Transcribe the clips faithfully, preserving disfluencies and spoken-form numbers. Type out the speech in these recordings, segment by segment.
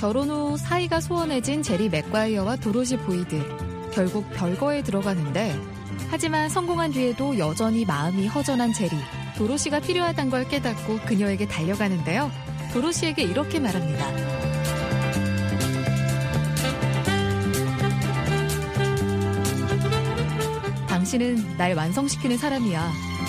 결혼 후 사이가 소원해진 제리 맥과이어와 도로시 보이드. 결국 별거에 들어가는데 하지만 성공한 뒤에도 여전히 마음이 허전한 제리. 도로시가 필요하단 걸 깨닫고 그녀에게 달려가는데요. 도로시에게 이렇게 말합니다. 당신은 날 완성시키는 사람이야.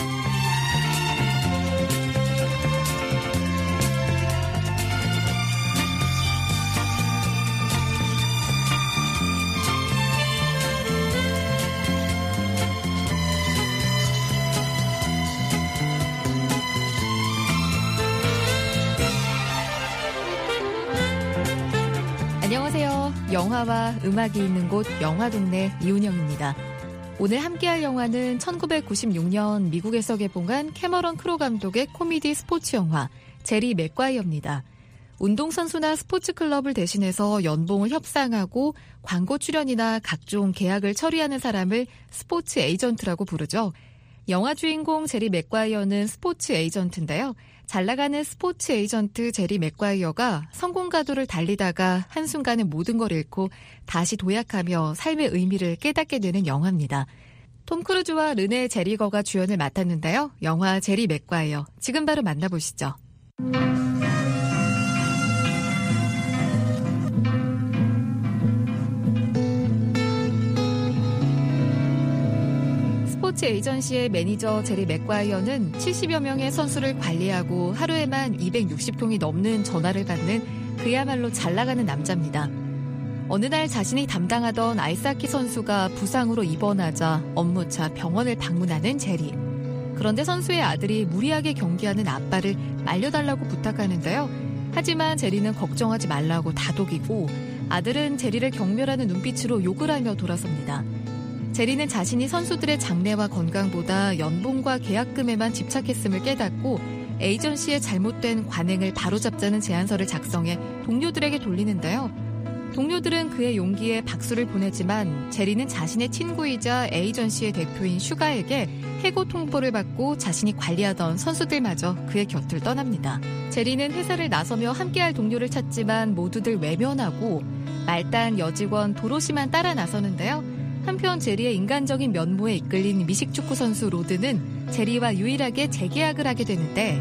안녕하세요. 영화와 음악이 있는 곳 영화동네 이은영입니다. 오늘 함께할 영화는 천구백구십육 년 미국에서 개봉한 캐머런 크로 감독의 코미디 스포츠 영화 제리 맥과이어입니다. 운동선수나 스포츠클럽을 대신해서 연봉을 협상하고 광고 출연이나 각종 계약을 처리하는 사람을 스포츠 에이전트라고 부르죠. 영화 주인공 제리 맥과이어는 스포츠 에이전트인데요. 잘나가는 스포츠 에이전트 제리 맥과이어가 성공 가도를 달리다가 한순간에 모든 걸 잃고 다시 도약하며 삶의 의미를 깨닫게 되는 영화입니다. 톰 크루즈와 르네 제리거가 주연을 맡았는데요. 영화 제리 맥과이어, 지금 바로 만나보시죠. 스포츠 에이전시의 매니저 제리 맥과이어는 칠십여 명의 선수를 관리하고 하루에만 이백육십 통이 넘는 전화를 받는 그야말로 잘나가는 남자입니다. 어느 날 자신이 담당하던 아이스하키 선수가 부상으로 입원하자 업무차 병원을 방문하는 제리. 그런데 선수의 아들이 무리하게 경기하는 아빠를 말려달라고 부탁하는데요. 하지만 제리는 걱정하지 말라고 다독이고 아들은 제리를 경멸하는 눈빛으로 욕을 하며 돌아섭니다. 제리는 자신이 선수들의 장래와 건강보다 연봉과 계약금에만 집착했음을 깨닫고 에이전시의 잘못된 관행을 바로잡자는 제안서를 작성해 동료들에게 돌리는데요. 동료들은 그의 용기에 박수를 보내지만 제리는 자신의 친구이자 에이전시의 대표인 슈가에게 해고 통보를 받고 자신이 관리하던 선수들마저 그의 곁을 떠납니다. 제리는 회사를 나서며 함께할 동료를 찾지만 모두들 외면하고 말단 여직원 도로시만 따라 나서는데요. 한편 제리의 인간적인 면모에 이끌린 미식축구 선수 로드는 제리와 유일하게 재계약을 하게 되는데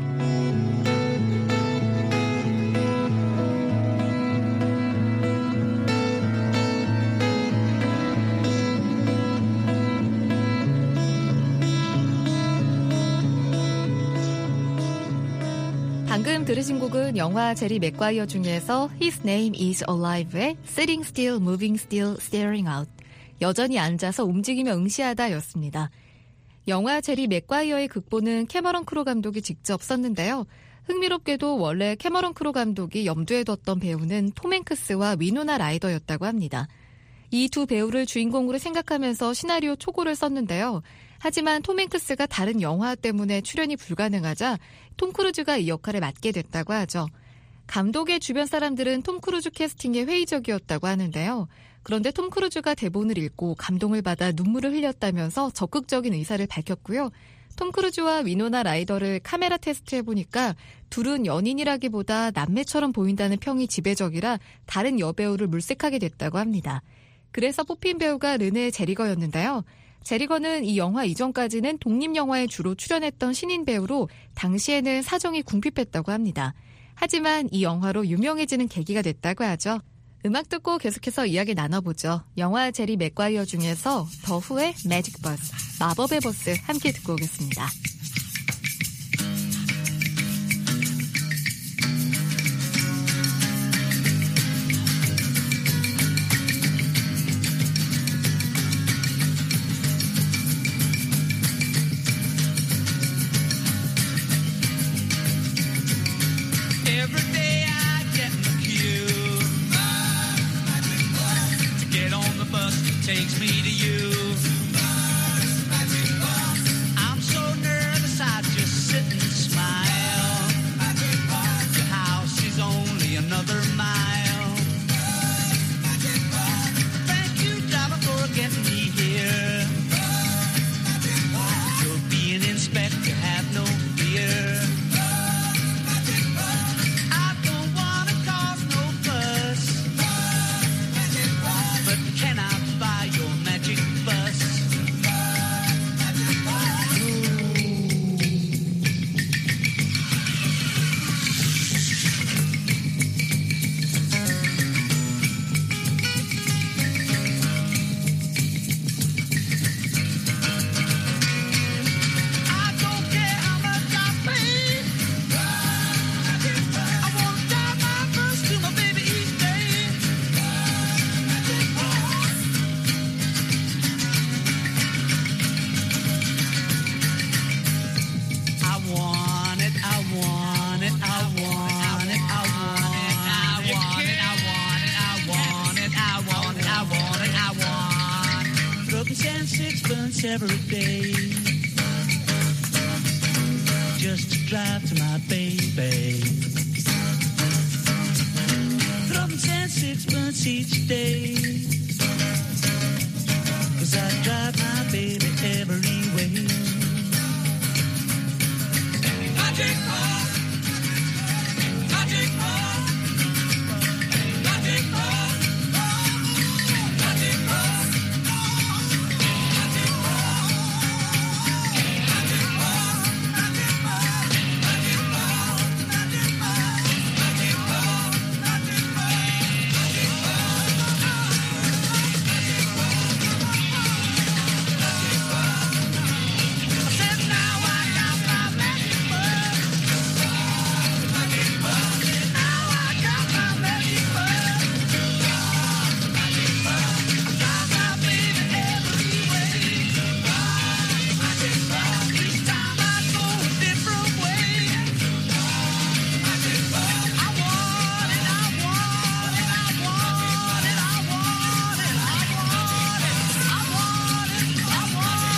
방금 들으신 곡은 영화 제리 맥과이어 중에서 His Name is Alive의 Sitting Still, Moving Still, Staring Out. 여전히 앉아서 움직이며 응시하다 였습니다. 영화 제리 맥과이어의 극본은 캐머런 크로 감독이 직접 썼는데요. 흥미롭게도 원래 캐머런 크로 감독이 염두에 뒀던 배우는 톰 행크스와 위노나 라이더였다고 합니다. 이 두 배우를 주인공으로 생각하면서 시나리오 초고를 썼는데요. 하지만 톰 행크스가 다른 영화 때문에 출연이 불가능하자 톰 크루즈가 이 역할을 맡게 됐다고 하죠. 감독의 주변 사람들은 톰 크루즈 캐스팅에 회의적이었다고 하는데요. 그런데 톰 크루즈가 대본을 읽고 감동을 받아 눈물을 흘렸다면서 적극적인 의사를 밝혔고요. 톰 크루즈와 위노나 라이더를 카메라 테스트해보니까 둘은 연인이라기보다 남매처럼 보인다는 평이 지배적이라 다른 여배우를 물색하게 됐다고 합니다. 그래서 뽑힌 배우가 르네 제리거였는데요. 제리거는 이 영화 이전까지는 독립영화에 주로 출연했던 신인 배우로 당시에는 사정이 궁핍했다고 합니다. 하지만 이 영화로 유명해지는 계기가 됐다고 하죠. 음악 듣고 계속해서 이야기 나눠보죠. 영화 제리 맥과이어 중에서 더 후의 매직 버스, 마법의 버스 함께 듣고 오겠습니다. Takes me to you. I'm so nervous I just sit and smile. Your house is only another mile. Thank you, driver, for getting me here. You'll be an inspector, have no fear. I don't wanna cause no fuss. sixpence every day just to drive to my baby. Throw them ten sixpence each day, 'cause I drive my baby every way. Magic Ball, Magic Ball, Magic Ball, Magic Ball, Magic Ball, Magic Ball, Magic Ball, Magic Ball, Magic Ball, Magic Ball, Magic Ball. I said now I got my magic ball. Magic ball. Now I got my magic ball. Magic ball. I got my baby every way. Magic ball. Each time I go a different way. Magic ball. I want it, I want it, I want it, I want it, I want it, I want it, I want it,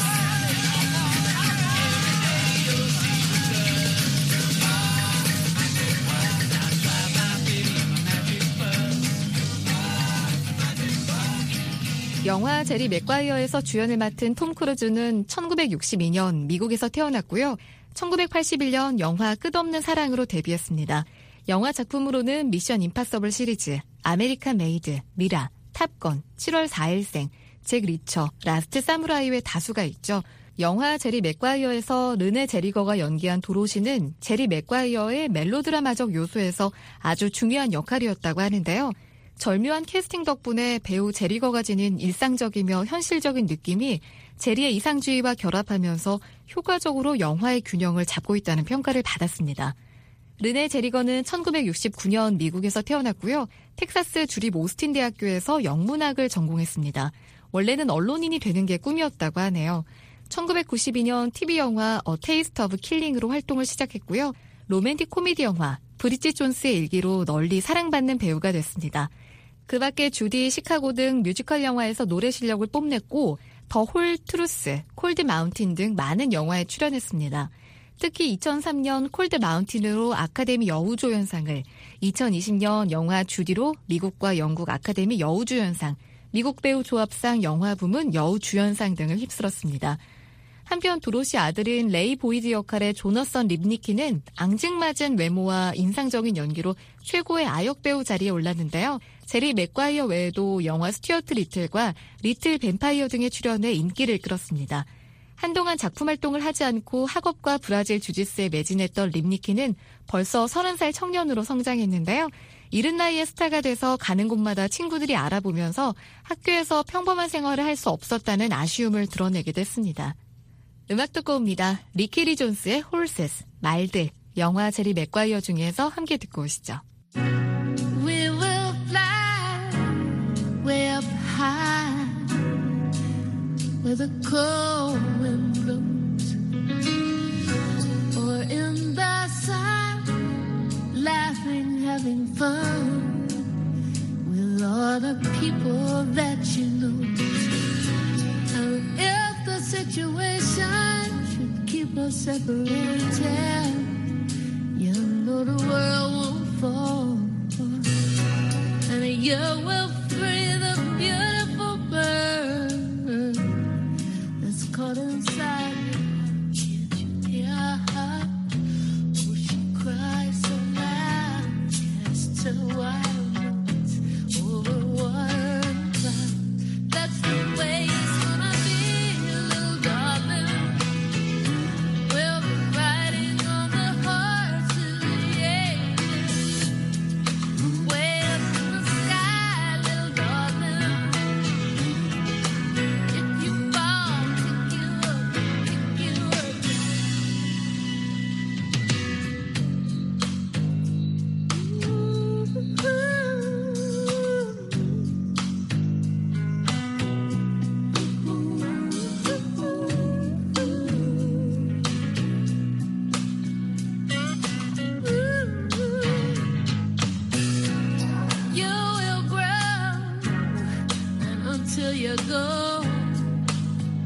영화 제리 맥과이어에서 주연을 맡은 톰 크루즈는 천구백육십이 년 미국에서 태어났고요. 천구백팔십일 년 영화 끝없는 사랑으로 데뷔했습니다. 영화 작품으로는 미션 임파서블 시리즈, 아메리칸 메이드, 미라, 탑건, 칠월 사일생, 잭 리처, 라스트 사무라이 외 다수가 있죠. 영화 제리 맥과이어에서 르네 제리거가 연기한 도로시는 제리 맥과이어의 멜로드라마적 요소에서 아주 중요한 역할이었다고 하는데요. 절묘한 캐스팅 덕분에 배우 제리거가 지닌 일상적이며 현실적인 느낌이 제리의 이상주의와 결합하면서 효과적으로 영화의 균형을 잡고 있다는 평가를 받았습니다. 르네 제리거는 천구백육십구 년 미국에서 태어났고요. 텍사스 주립 오스틴 대학교에서 영문학을 전공했습니다. 원래는 언론인이 되는 게 꿈이었다고 하네요. 천구백구십이 년 티비 영화 어 테이스트 오브 킬링으로 활동을 시작했고요. 로맨틱 코미디 영화 브리짓 존스의 일기로 널리 사랑받는 배우가 됐습니다. 그 밖에 주디, 시카고 등 뮤지컬 영화에서 노래 실력을 뽐냈고 더 홀 트루스, 콜드 마운틴 등 많은 영화에 출연했습니다. 특히 이천삼 년 콜드 마운틴으로 아카데미 여우조연상을, 이천이십 년 영화 주디로 미국과 영국 아카데미 여우주연상, 미국 배우 조합상 영화 부문 여우주연상 등을 휩쓸었습니다. 한편 도로시 아들인 레이 보이드 역할의 조너선 립니키는 앙증맞은 외모와 인상적인 연기로 최고의 아역 배우 자리에 올랐는데요. 제리 맥과이어 외에도 영화 스튜어트 리틀과 리틀 뱀파이어 등에 출연해 인기를 끌었습니다. 한동안 작품 활동을 하지 않고 학업과 브라질 주짓수에 매진했던 립니키는 벌써 서른 살 청년으로 성장했는데요. 이른 나이에 스타가 돼서 가는 곳마다 친구들이 알아보면서 학교에서 평범한 생활을 할 수 없었다는 아쉬움을 드러내기도 했습니다. 음악 듣고 옵니다. 리키리 존스의 홀세스, 말들, 영화 제리 맥과이어 중에서 함께 듣고 오시죠. We will fly way up high where the cold wind blows, or in the sun, laughing, having fun with all the people that you know. And if the situation should keep us separated, you know the world won't fall, and you will free the beautiful bird that's caught inside you. Can't you hear her? Oh, she cries so loud, yes, to wild notes over water and clouds. That's the way it's gonna be, little darling. We'll be riding on the horses, yeah, way up in the sky, little darling. If you fall, pick you up, pick you up. You will grow, and until you go,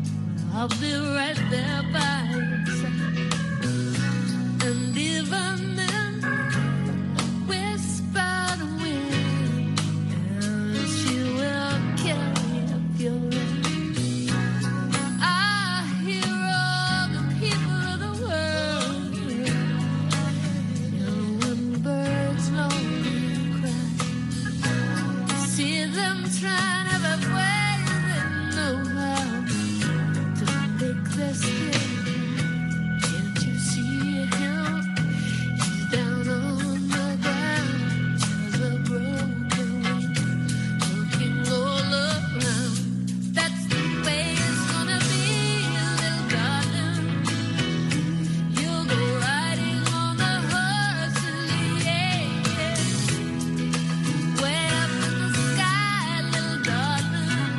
I'll be right there by your side. And even then, whisper the wind, and she will carry up your end. I hear all the people of the world, and when birds lonely cry, see them trying every way they know how to make their skin. Can't you see him? He's down on the ground, has a broken wing, looking all around. That's the way it's gonna be, little darling. You'll go riding on the horse in the air, way up in the sky, little darling.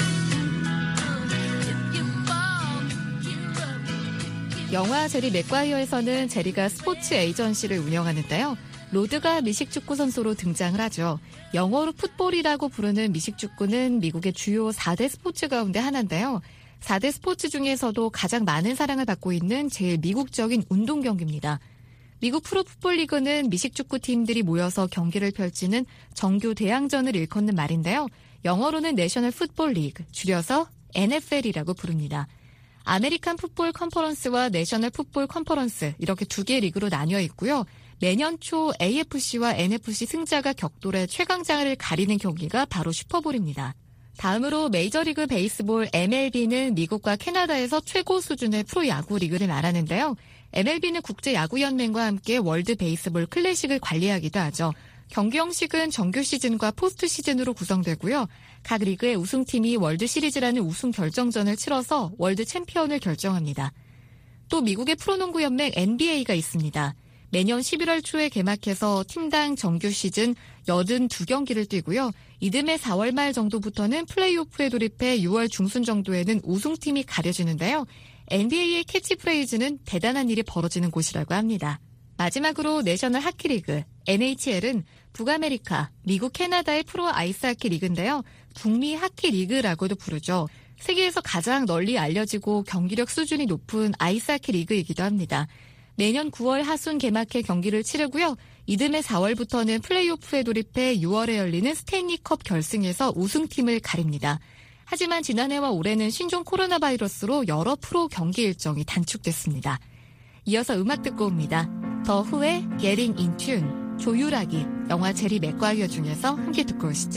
If you fall, you're up. 영화 제리 맥과이어에서는 제리가 스포츠 에이전시를 운영하는데요. 로드가 미식축구 선수로 등장을 하죠. 영어로 풋볼이라고 부르는 미식축구는 미국의 주요 사 대 스포츠 가운데 하나인데요. 사 대 스포츠 중에서도 가장 많은 사랑을 받고 있는 제일 미국적인 운동 경기입니다. 미국 프로풋볼 리그는 미식축구 팀들이 모여서 경기를 펼치는 정규 대항전을 일컫는 말인데요. 영어로는 내셔널 풋볼 리그, 줄여서 엔에프엘이라고 부릅니다. 아메리칸 풋볼 컨퍼런스와 내셔널 풋볼 컨퍼런스 이렇게 두 개의 리그로 나뉘어 있고요. 매년 초 에이에프씨와 엔에프씨 승자가 격돌해 최강자를 가리는 경기가 바로 슈퍼볼입니다. 다음으로 메이저리그 베이스볼 엠엘비는 미국과 캐나다에서 최고 수준의 프로야구 리그를 말하는데요. 엠엘비는 국제야구연맹과 함께 월드 베이스볼 클래식을 관리하기도 하죠. 경기 형식은 정규 시즌과 포스트 시즌으로 구성되고요. 각 리그의 우승팀이 월드 시리즈라는 우승 결정전을 치러서 월드 챔피언을 결정합니다. 또 미국의 프로농구 연맹 엔비에이가 있습니다. 매년 십일월 초에 개막해서 팀당 정규 시즌 팔십이 경기를 뛰고요. 이듬해 사월 말 정도부터는 플레이오프에 돌입해 유월 중순 정도에는 우승팀이 가려지는데요. 엔비에이의 캐치프레이즈는 대단한 일이 벌어지는 곳이라고 합니다. 마지막으로 내셔널 하키리그, 엔에이치엘은 북아메리카, 미국, 캐나다의 프로 아이스하키 리그인데요. 북미 하키 리그라고도 부르죠. 세계에서 가장 널리 알려지고 경기력 수준이 높은 아이스하키 리그이기도 합니다. 매년 구월 하순 개막해 경기를 치르고요. 이듬해 사월부터는 플레이오프에 돌입해 유월에 열리는 스탠리컵 결승에서 우승팀을 가립니다. 하지만 지난해와 올해는 신종 코로나 바이러스로 여러 프로 경기 일정이 단축됐습니다. 이어서 음악 듣고 옵니다. 더 후의 Getting in Tune, 조율하기, 영화 제리 맥과이어 중에서 함께 듣고 오시죠.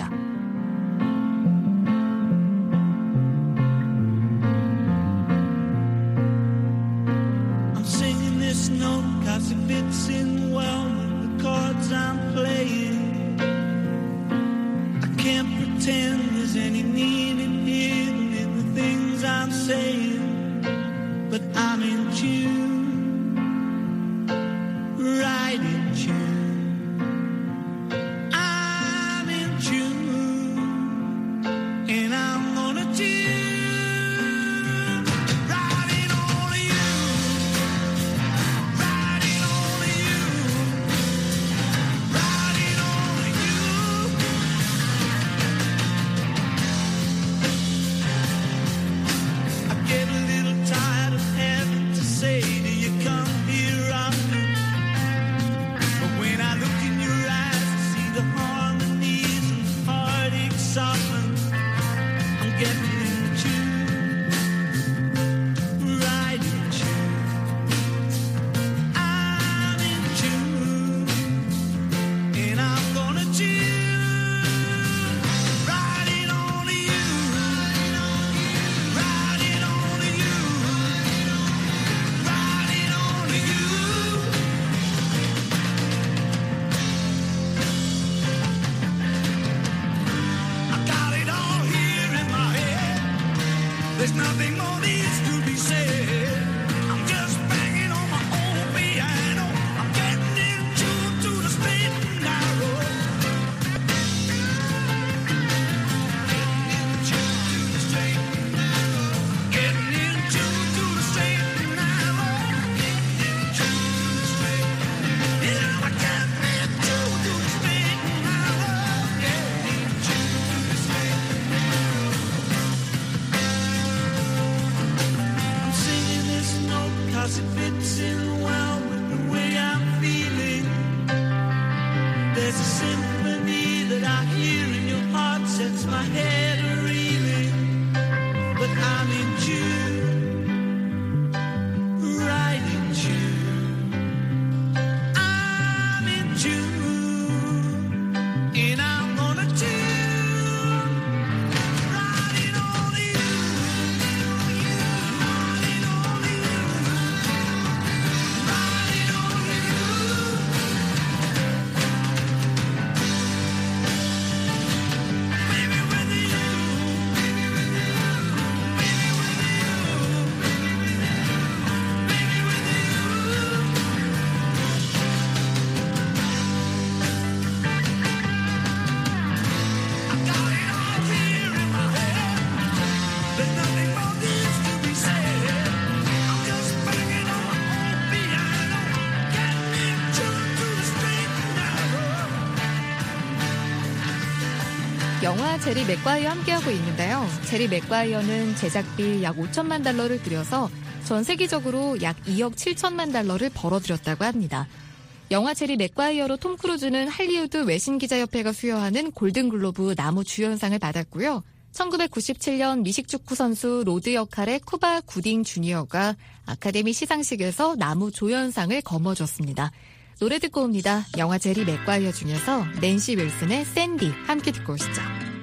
I'm singing this note cause it fits in well with the chords I'm playing. I can't pretend there's any meaning hidden in the things I'm saying, but I'm in tune, right in tune. I'm in tune, and I'm gonna tune. Riding on you, riding on you, riding on you. I get a little tired of having to say, do you come here often? But when 영화 제리 맥과이어 함께하고 있는데요. 제리 맥과이어는 제작비 약 오천만 달러를 들여서 전 세계적으로 약 이억 칠천만 달러를 벌어들였다고 합니다. 영화 제리 맥과이어로 톰 크루즈는 할리우드 외신기자협회가 수여하는 골든글로브 나무 주연상을 받았고요. 천구백구십칠 년 미식축구 선수 로드 역할의 쿠바 구딩 주니어가 아카데미 시상식에서 나무 조연상을 거머쥐었습니다. 노래 듣고 옵니다. 영화 제리 맥과이어 중에서 낸시 윌슨의 샌디 함께 듣고 오시죠.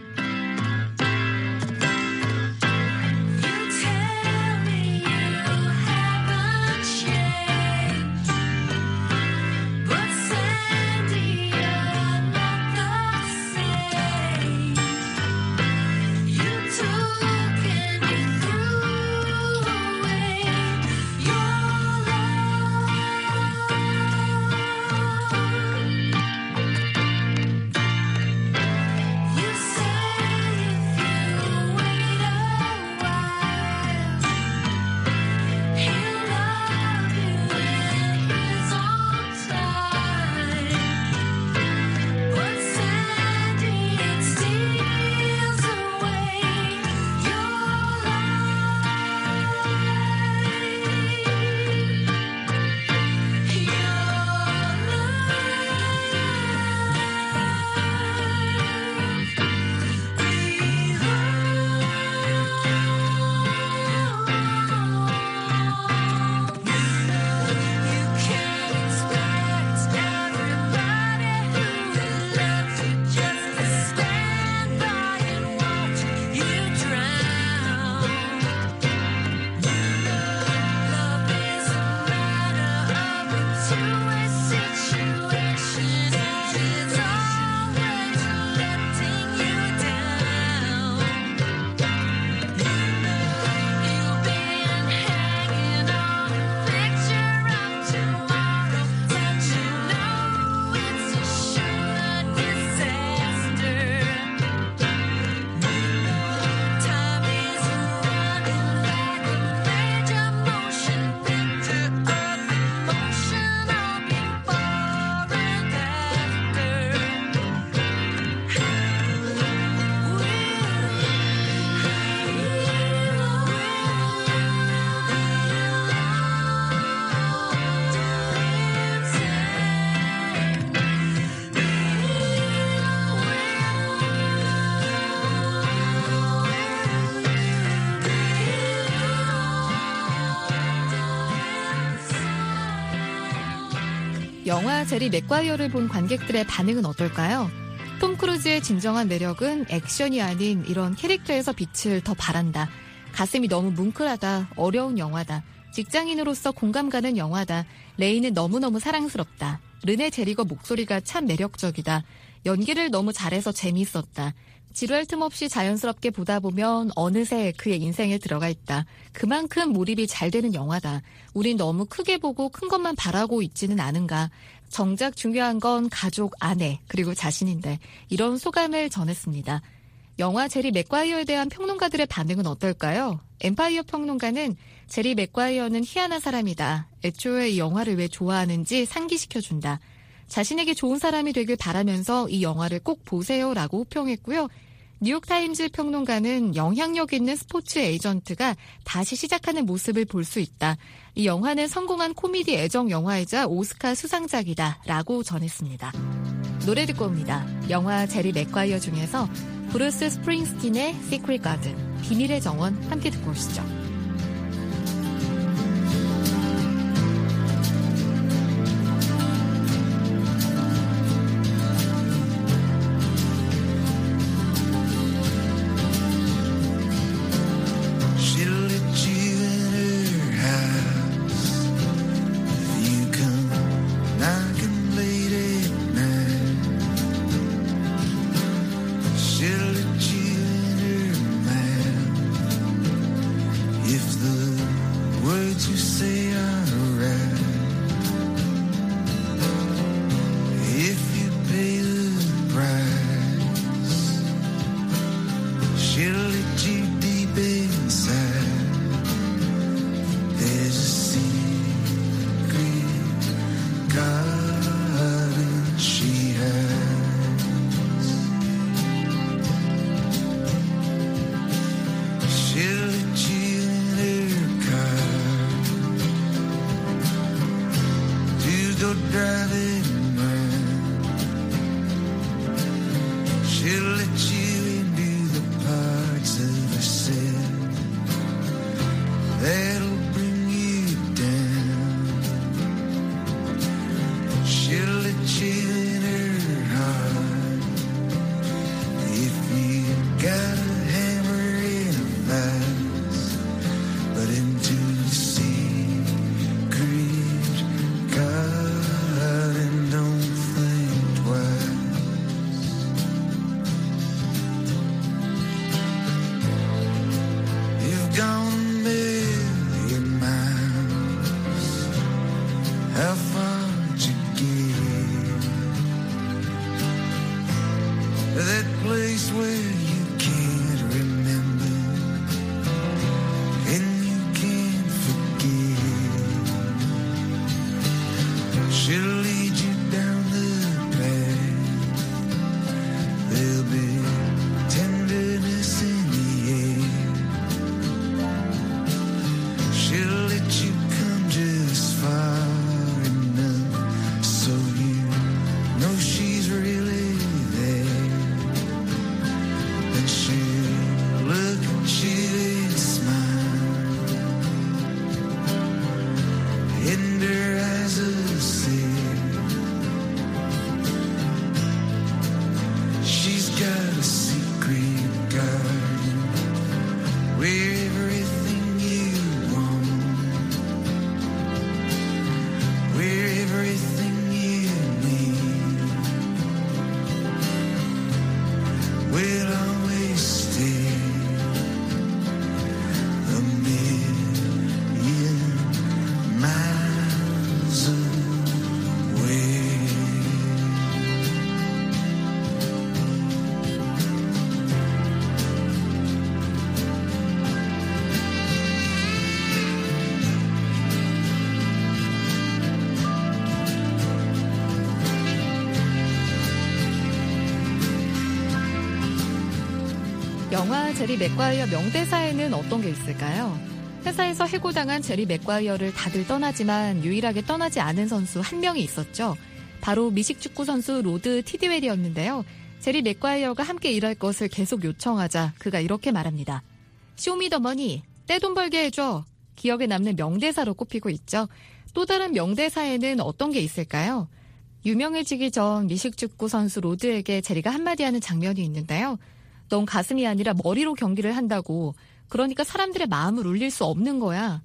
영화 제리 맥과이어를 본 관객들의 반응은 어떨까요? 톰 크루즈의 진정한 매력은 액션이 아닌 이런 캐릭터에서 빛을 더 발한다. 가슴이 너무 뭉클하다. 어려운 영화다. 직장인으로서 공감 가는 영화다. 레이는 너무너무 사랑스럽다. 르네 제리거 목소리가 참 매력적이다. 연기를 너무 잘해서 재미있었다. 지루할 틈 없이 자연스럽게 보다 보면 어느새 그의 인생에 들어가 있다. 그만큼 몰입이 잘 되는 영화다. 우린 너무 크게 보고 큰 것만 바라고 있지는 않은가. 정작 중요한 건 가족, 아내, 그리고 자신인데 이런 소감을 전했습니다. 영화 제리 맥과이어에 대한 평론가들의 반응은 어떨까요? 엠파이어 평론가는 제리 맥과이어는 희한한 사람이다. 애초에 이 영화를 왜 좋아하는지 상기시켜준다. 자신에게 좋은 사람이 되길 바라면서 이 영화를 꼭 보세요라고 호평했고요. 뉴욕타임즈 평론가는 영향력 있는 스포츠 에이전트가 다시 시작하는 모습을 볼 수 있다. 이 영화는 성공한 코미디 애정 영화이자 오스카 수상작이다 라고 전했습니다. 노래 듣고 옵니다. 영화 제리 맥과이어 중에서 브루스 스프링스틴의 시크릿 가든, 비밀의 정원 함께 듣고 오시죠. driving around. She'll let you into the parts of herself that'll bring you down. She'll let you in her heart if you got a hammer in a vise, but into the secret garden, don't think twice. You've gone a million miles. How far did you get? That place where you can't remember and you can't forget. She'll lead you down the path. There'll be tenderness in the air. She'll let you come just far enough so you know she's really there. And she'll look at you and smile, and her eyes will say she's got a secret garden where everything you want, where everything you need will always stay a million miles away. 영화 제리 맥과이어 명대사에는 어떤 게 있을까요? 회사에서 해고당한 제리 맥과이어를 다들 떠나지만 유일하게 떠나지 않은 선수 한 명이 있었죠. 바로 미식축구 선수 로드 티디웰이었는데요. 제리 맥과이어가 함께 일할 것을 계속 요청하자 그가 이렇게 말합니다. 쇼미더머니, 떼돈 벌게 해줘. 기억에 남는 명대사로 꼽히고 있죠. 또 다른 명대사에는 어떤 게 있을까요? 유명해지기 전 미식축구 선수 로드에게 제리가 한마디 하는 장면이 있는데요. 넌 가슴이 아니라 머리로 경기를 한다고. 그러니까 사람들의 마음을 울릴 수 없는 거야.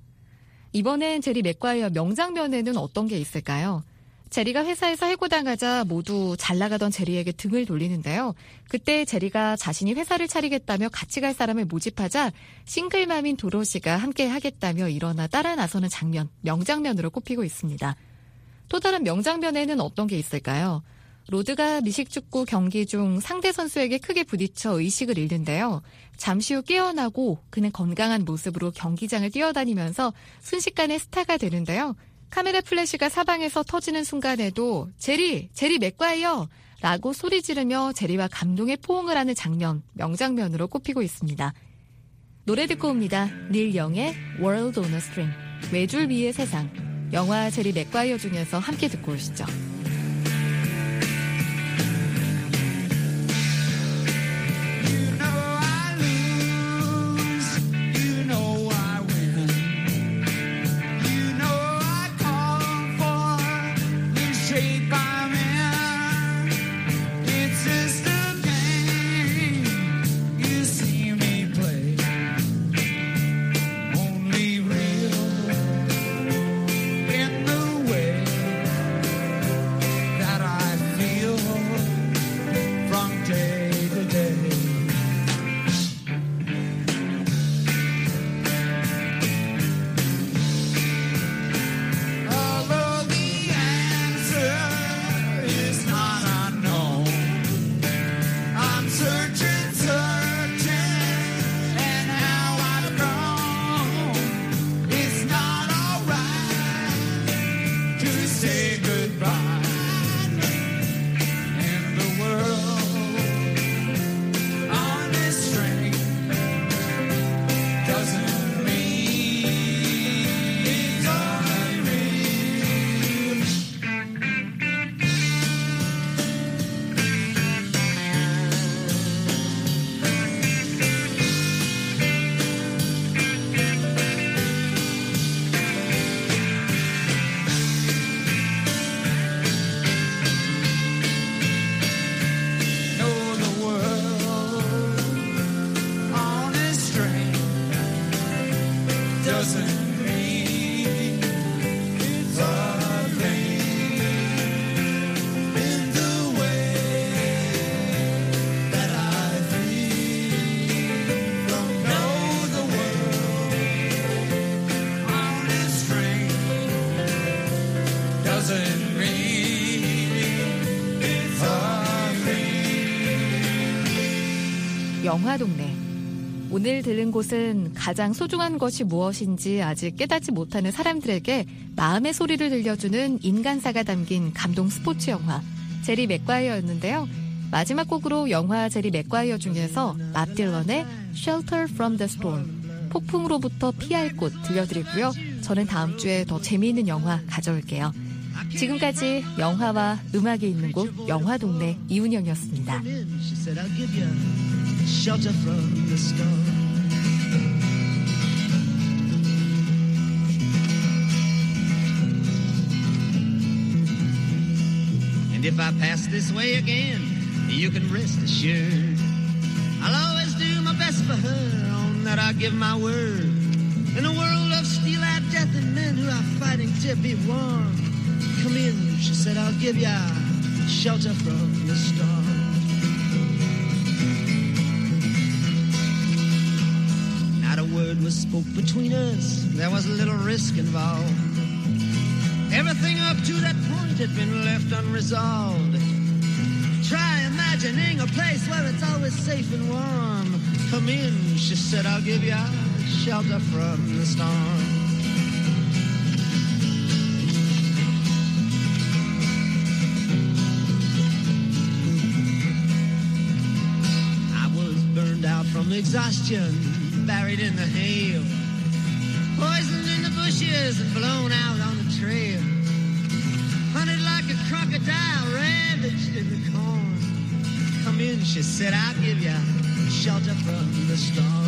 이번엔 제리 맥과이어 명장면에는 어떤 게 있을까요? 제리가 회사에서 해고당하자 모두 잘 나가던 제리에게 등을 돌리는데요. 그때 제리가 자신이 회사를 차리겠다며 같이 갈 사람을 모집하자 싱글맘인 도로시가 함께 하겠다며 일어나 따라 나서는 장면, 명장면으로 꼽히고 있습니다. 또 다른 명장면에는 어떤 게 있을까요? 로드가 미식축구 경기 중 상대 선수에게 크게 부딪혀 의식을 잃는데요. 잠시 후 깨어나고 그는 건강한 모습으로 경기장을 뛰어다니면서 순식간에 스타가 되는데요. 카메라 플래시가 사방에서 터지는 순간에도 제리, 제리 맥과이어! 라고 소리 지르며 제리와 감동의 포옹을 하는 장면, 명장면으로 꼽히고 있습니다. 노래 듣고 옵니다. 닐 영의 World on a String, 외줄 위의 세상. 영화 제리 맥과이어 중에서 함께 듣고 오시죠. In the way 영화동네. 오늘 들른 곳은 가장 소중한 것이 무엇인지 아직 깨닫지 못하는 사람들에게 마음의 소리를 들려주는 인간사가 담긴 감동 스포츠 영화 제리 맥과이어였는데요. 마지막 곡으로 영화 제리 맥과이어 중에서 밥 딜런의 Shelter from the Storm, 폭풍으로부터 피할 곳 들려드리고요. 저는 다음 주에 더 재미있는 영화 가져올게요. 지금까지 영화와 음악이 있는 곳 영화동네 이운영이었습니다. She said, I'll give you shelter from the storm. And if I pass this way again, you can rest assured I'll always do my best for her. On that I give my word. In a world of steel-eyed death and men who are fighting to be warm, come in, she said, I'll give ya shelter from the storm. Not a word was spoke between us. There was a little risk involved. Everything up to that point had been left unresolved. Try imagining a place where it's always safe and warm. Come in, she said, I'll give ya shelter from the storm. I was burned out from exhaustion, buried in the hail, poisoned in the bushes and blown out on the trail, hunted like a crocodile, ravaged in the corn. Come in, she said, I'll give ya shelter from the storm.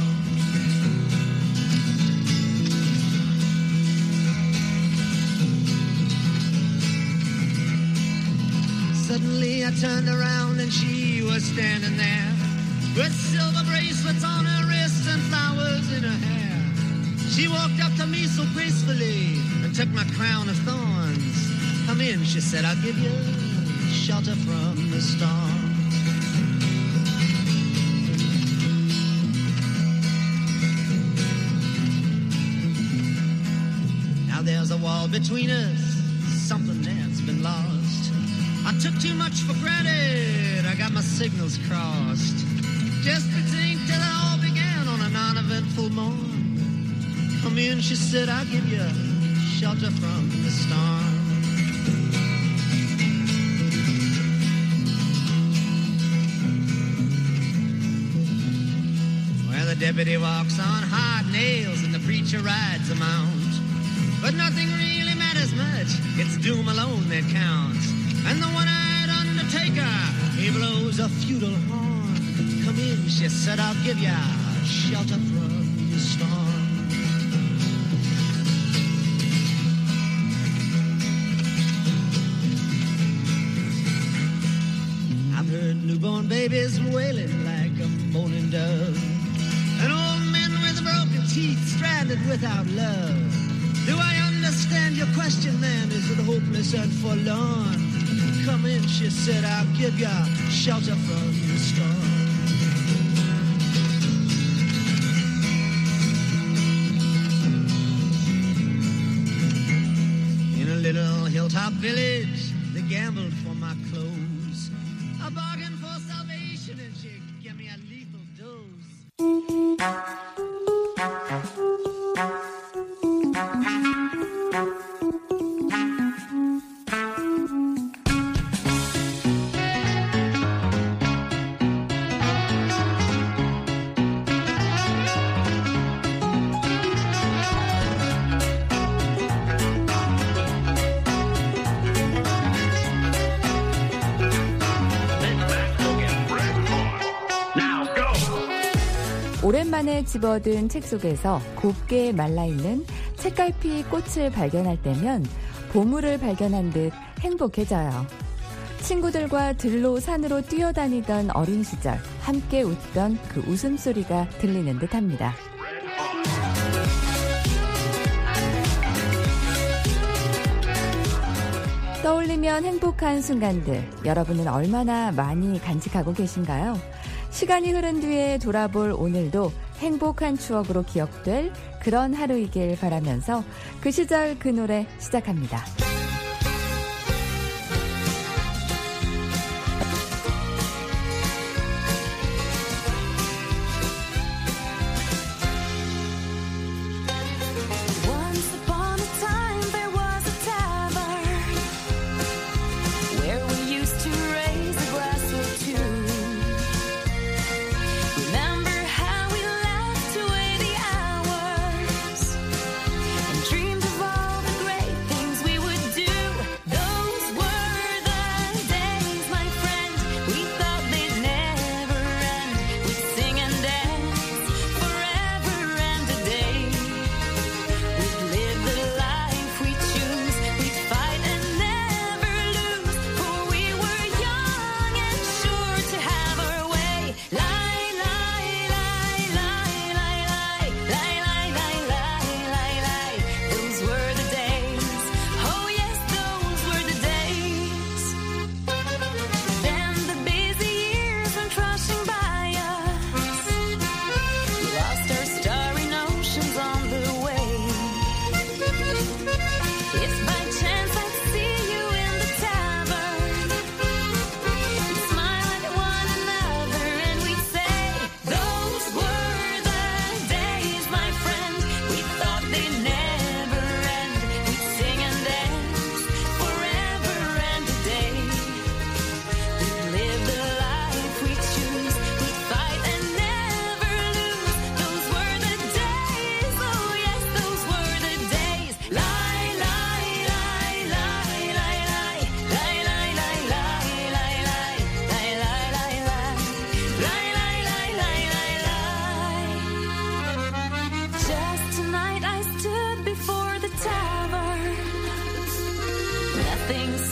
Suddenly I turned around and she was standing there with silver bracelets on her wrists and flowers in her hair. She walked up to me so gracefully and took my crown of thorns. Come in, she said, I'll give you shelter from the storm. Now there's a wall between us, something that's been lost. I took too much for granted, I got my signals crossed. Just pretend till it all began on a non-eventful morn. Come in, she said, I'll give you shelter from the storm. Well, the deputy walks on hard nails and the preacher rides a mount. But nothing really matters much, it's doom alone that counts. And the one-eyed undertaker, he blows a feudal horn. Come in, she said, I'll give ya shelter from the storm. I've heard newborn babies wailing like a moaning dove, and old men with broken teeth stranded without love. Do I understand your question, man? Is it hopeless and forlorn? Come in, she said, I'll give ya shelter from the storm. In a little hilltop village, they gambled for my clothes. I bargained for salvation and she gave me a lethal dose. 오랜만에 집어든 책 속에서 곱게 말라있는 책갈피 꽃을 발견할 때면 보물을 발견한 듯 행복해져요. 친구들과 들로 산으로 뛰어다니던 어린 시절 함께 웃던 그 웃음소리가 들리는 듯합니다. 떠올리면 행복한 순간들, 여러분은 얼마나 많이 간직하고 계신가요? 시간이 흐른 뒤에 돌아볼 오늘도 행복한 추억으로 기억될 그런 하루이길 바라면서 그 시절 그 노래 시작합니다.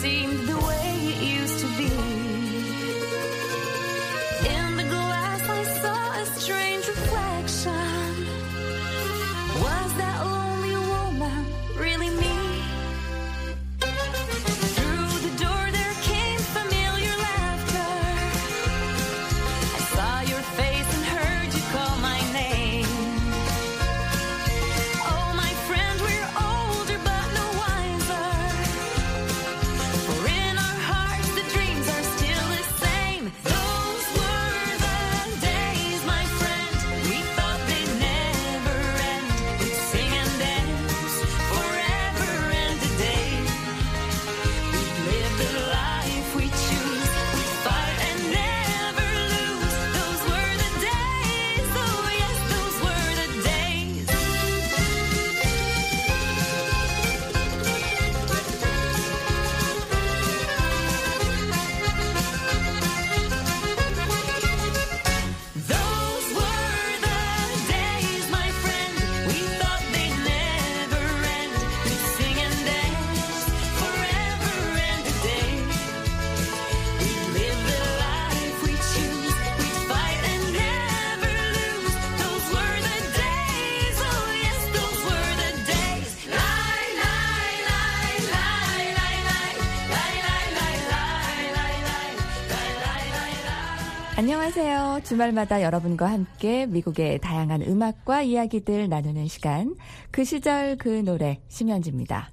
seemed the way it used to be. In the glass I saw a strange reflection. Was that lonely woman really me? Through the door there came familiar laughter. I saw your face and heard you call my name. Oh, my friend, we're older but no wiser. For in our hearts the dreams are still the same. Those were the days, my friend. We thought they'd never end. We'd sing and dance forever and a day. We'd live the life we choose. We'd fight and never lose. Those were the days. Oh yes, those were the days. Those were the days, my friend. We thought they'd never end. We'd sing and dance forever and a day. We'd live the life we choose. We'd fight and never lose. Those were the days. Oh yes, those were the days. Lie, lie, lie, lie, lie, lie, lie, lie, lie, lie, lie, lie, lie, lie, lie. 안녕하세요. 주말마다 여러분과 함께 미국의 다양한 음악과 이야기들 나누는 시간, 그 시절 그 노래, 심현지입니다.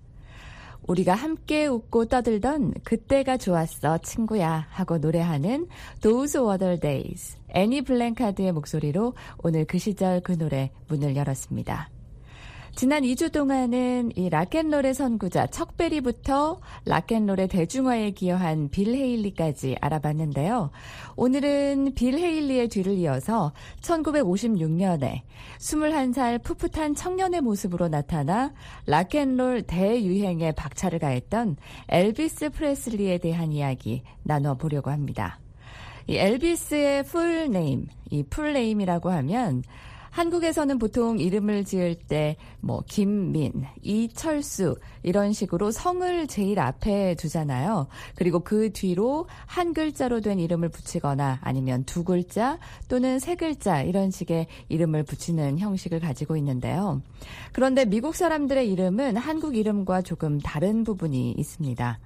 우리가 함께 웃고 떠들던 그때가 좋았어 친구야 하고 노래하는 Those Other Days, 애니 블랭카드의 목소리로 오늘 그 시절 그 노래 문을 열었습니다. 지난 이 주 동안은 이 락앤롤의 선구자 척베리부터 락앤롤의 대중화에 기여한 빌 헤일리까지 알아봤는데요. 오늘은 빌 헤일리의 뒤를 이어서 천구백오십육 년에 스물한 살 풋풋한 청년의 모습으로 나타나 락앤롤 대유행에 박차를 가했던 엘비스 프레슬리에 대한 이야기 나눠보려고 합니다. 이 엘비스의 풀 네임, 이 풀 네임이라고 하면 한국에서는 보통 이름을 지을 때 뭐 김민, 이철수 이런 식으로 성을 제일 앞에 두잖아요. 그리고 그 뒤로 한 글자로 된 이름을 붙이거나 아니면 두 글자 또는 세 글자 이런 식의 이름을 붙이는 형식을 가지고 있는데요. 그런데 미국 사람들의 이름은 한국 이름과 조금 다른 부분이 있습니다.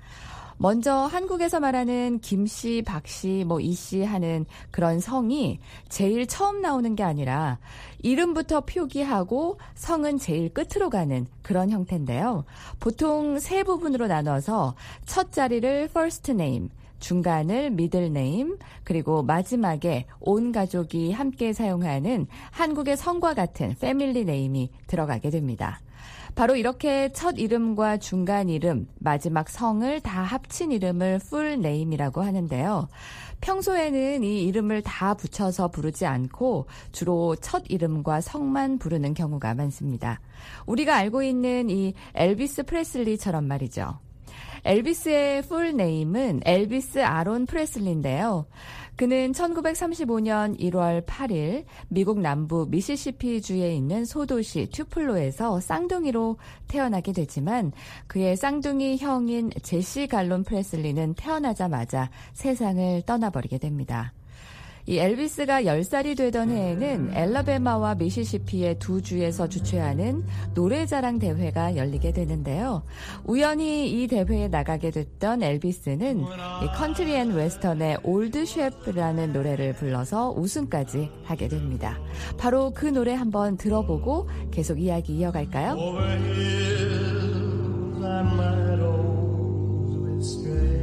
먼저 한국에서 말하는 김씨, 박씨, 뭐 이씨 하는 그런 성이 제일 처음 나오는 게 아니라 이름부터 표기하고 성은 제일 끝으로 가는 그런 형태인데요. 보통 세 부분으로 나눠서 첫 자리를 first name, 중간을 middle name, 그리고 마지막에 온 가족이 함께 사용하는 한국의 성과 같은 family name이 들어가게 됩니다. 바로 이렇게 첫 이름과 중간 이름, 마지막 성을 다 합친 이름을 full name이라고 하는데요. 평소에는 이 이름을 다 붙여서 부르지 않고 주로 첫 이름과 성만 부르는 경우가 많습니다. 우리가 알고 있는 이 엘비스 프레슬리처럼 말이죠. 엘비스의 full name은 엘비스 아론 프레슬리인데요. 그는 천구백삼십오 년 일월 팔일 미국 남부 미시시피주에 있는 소도시 튜플로에서 쌍둥이로 태어나게 되지만 그의 쌍둥이 형인 제시 갈론 프레슬리는 태어나자마자 세상을 떠나버리게 됩니다. 이 엘비스가 열 살이 되던 해에는 엘라베마와 미시시피의 두 주에서 주최하는 노래자랑 대회가 열리게 되는데요. 우연히 이 대회에 나가게 됐던 엘비스는 이 컨트리 앤 웨스턴의 올드 셰프라는 노래를 불러서 우승까지 하게 됩니다. 바로 그 노래 한번 들어보고 계속 이야기 이어갈까요? Over hills and meadows we stray.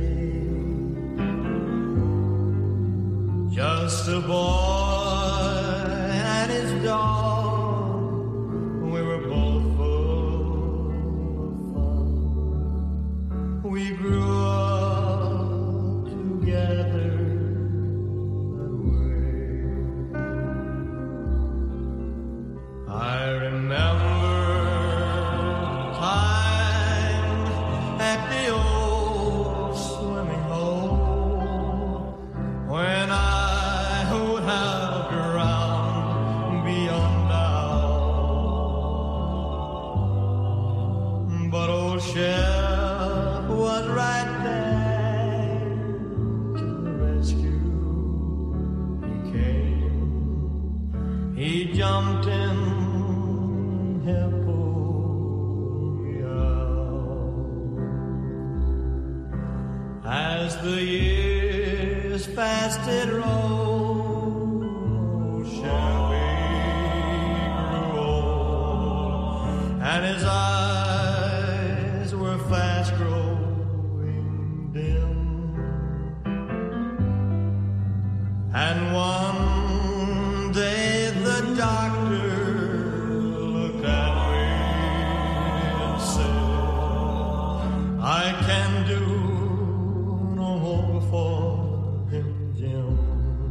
Just a boy and his dog. We were both full of fun. We grew up together that way. I remember time at the old swimming hole when I would have drowned beyond jumped in, he pulled me out. As the years fast did roll, Shelby grew old, and his eyes were fast growing dim. And one day the doctor looked at me and said, I can do no more for him, Jim.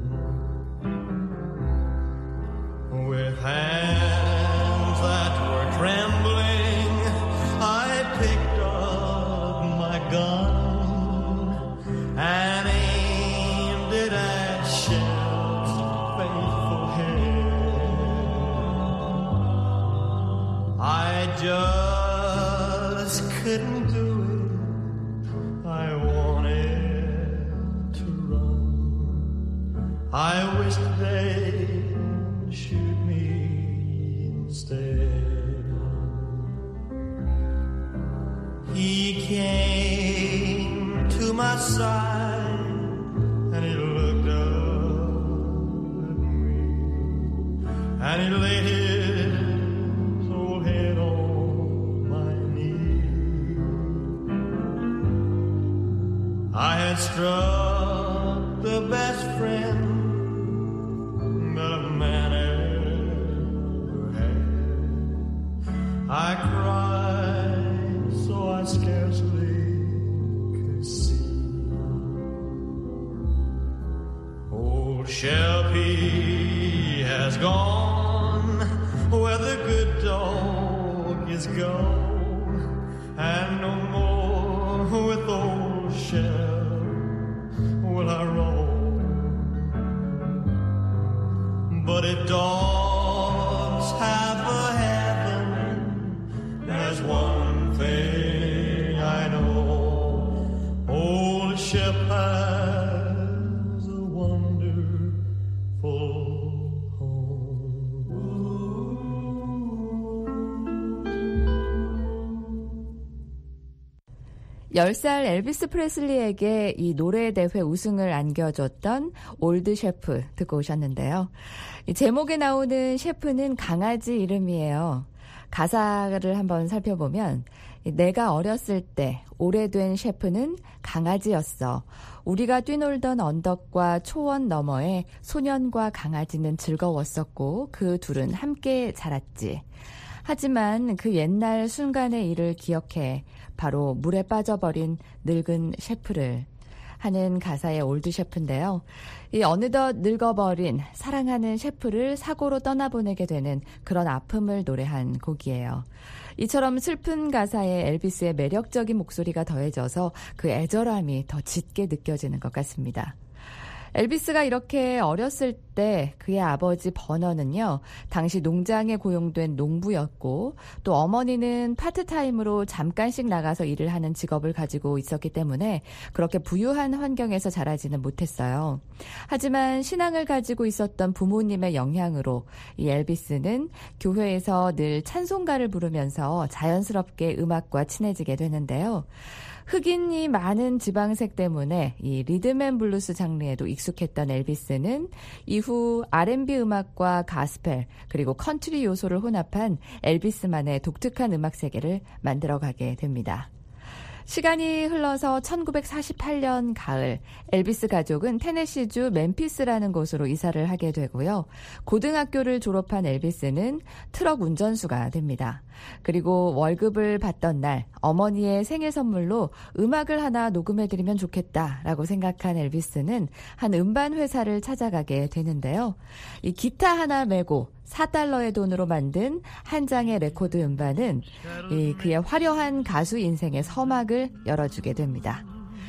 With hands that were trembling, I picked up my gun and aimed it at Shell's faithful head. I just couldn't do it. I wanted to run. I wished they'd shoot me instead. He came to my side and he looked up at me, and he laid his old head on my knee. I had struck the best friend that a man ever had. I cried so I scarcely could see. Old Shelby has gone where the good dog is gone, and no more with old Shell will I roam. But if dogs have a heaven, there's one thing I know: old Shep has a wonderful 열 살 엘비스 프레슬리에게 이 노래대회 우승을 안겨줬던 올드 셰프 듣고 오셨는데요. 이 제목에 나오는 셰프는 강아지 이름이에요. 가사를 한번 살펴보면 내가 어렸을 때 오래된 셰프는 강아지였어. 우리가 뛰놀던 언덕과 초원 너머에 소년과 강아지는 즐거웠었고 그 둘은 함께 자랐지. 하지만 그 옛날 순간의 일을 기억해 바로 물에 빠져버린 늙은 셰프를 하는 가사의 올드 셰프인데요. 이 어느덧 늙어버린 사랑하는 셰프를 사고로 떠나보내게 되는 그런 아픔을 노래한 곡이에요. 이처럼 슬픈 가사에 엘비스의 매력적인 목소리가 더해져서 그 애절함이 더 짙게 느껴지는 것 같습니다. 엘비스가 이렇게 어렸을 때 그의 아버지 버너는요, 당시 농장에 고용된 농부였고 또 어머니는 파트타임으로 잠깐씩 나가서 일을 하는 직업을 가지고 있었기 때문에 그렇게 부유한 환경에서 자라지는 못했어요. 하지만 신앙을 가지고 있었던 부모님의 영향으로 이 엘비스는 교회에서 늘 찬송가를 부르면서 자연스럽게 음악과 친해지게 되는데요. 흑인이 많은 지방색 때문에 이 리듬앤블루스 장르에도 익숙했던 엘비스는 이후 알앤비 음악과 가스펠 그리고 컨트리 요소를 혼합한 엘비스만의 독특한 음악 세계를 만들어가게 됩니다. 시간이 흘러서 천구백사십팔 년 가을, 엘비스 가족은 테네시주 멤피스라는 곳으로 이사를 하게 되고요. 고등학교를 졸업한 엘비스는 트럭 운전수가 됩니다. 그리고 월급을 받던 날 어머니의 생일 선물로 음악을 하나 녹음해드리면 좋겠다라고 생각한 엘비스는 한 음반 회사를 찾아가게 되는데요. 이 기타 하나 메고 사 달러의 돈으로 만든 한 장의 레코드 음반은 이 그의 화려한 가수 인생의 서막을 열어주게 됩니다.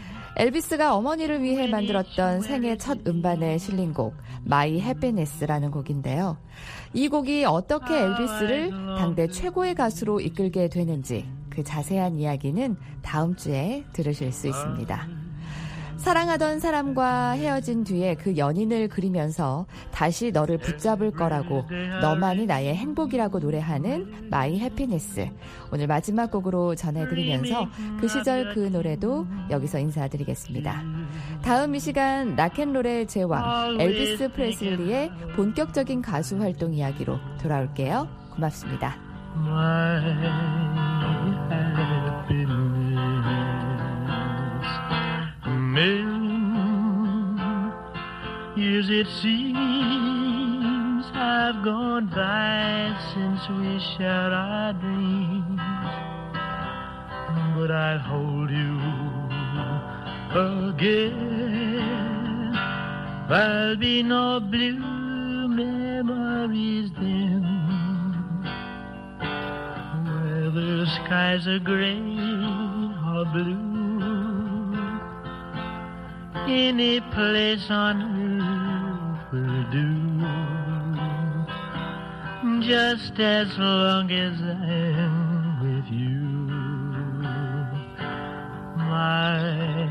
엘비스가 어머니를 위해 만들었던 생애 첫 음반에 실린 곡 My Happiness라는 곡인데요. 이 곡이 어떻게 엘비스를 당대 최고의 가수로 이끌게 되는지 그 자세한 이야기는 다음 주에 들으실 수 있습니다. 사랑하던 사람과 헤어진 뒤에 그 연인을 그리면서 다시 너를 붙잡을 거라고 너만이 나의 행복이라고 노래하는 마이 해피니스. 오늘 마지막 곡으로 전해드리면서 그 시절 그 노래도 여기서 인사드리겠습니다. 다음 이 시간 락앤롤의 제왕 엘비스 프레슬리의 본격적인 가수 활동 이야기로 돌아올게요. 고맙습니다. My happiness, a million years it seems have gone by since we shared our dreams, but I'll hold you again. There'll be no blue memories then, whether skies are gray or blue. Any place on earth will do, just as long as I'm with you. My